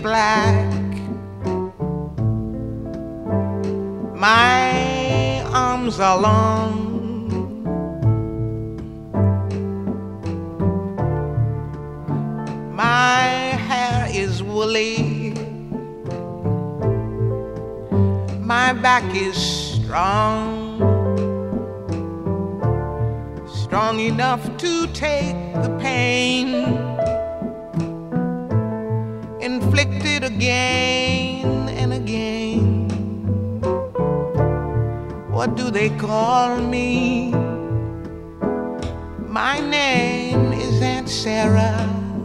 black. My arms are long. My hair is woolly. My back is strong, strong enough to take the pain inflicted again and again. What do they call me? My name is Aunt Sarah.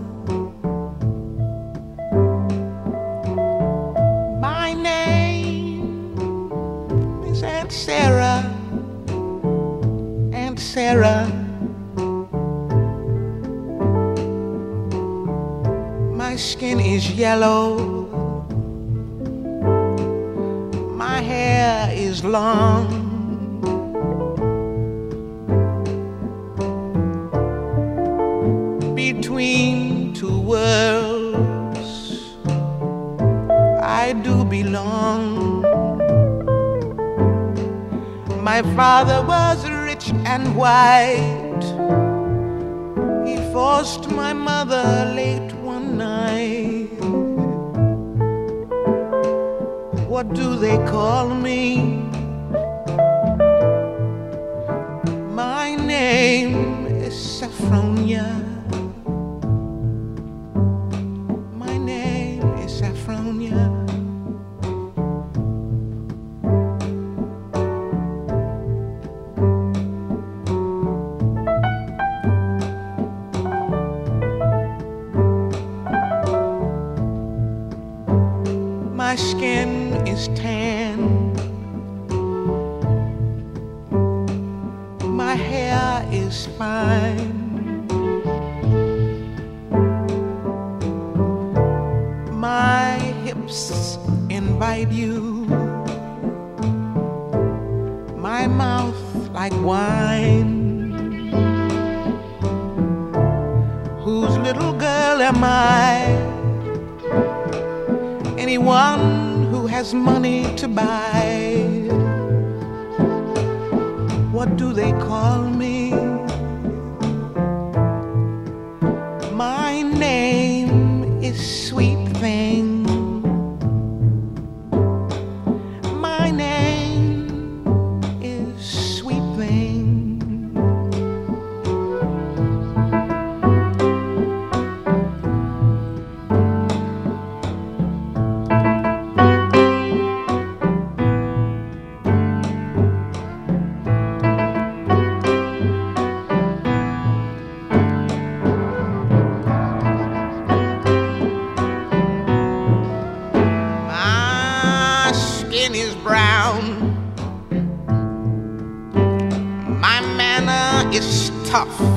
My name is Aunt Sarah. Aunt Sarah. My skin is yellow. My hair is long. Between two worlds I do belong. My father was rich and white. He forced my mother late one night. What do they call me? My name is Saffronia. My name is Saffronia. My skin is tan. My hair is fine. My hips invite you. My mouth like wine. Whose little girl am I? Anyone who has money to buy. What do they call me? My name is Sweet Thing. My name is Sweet Thing. Is brown. My manner is tough.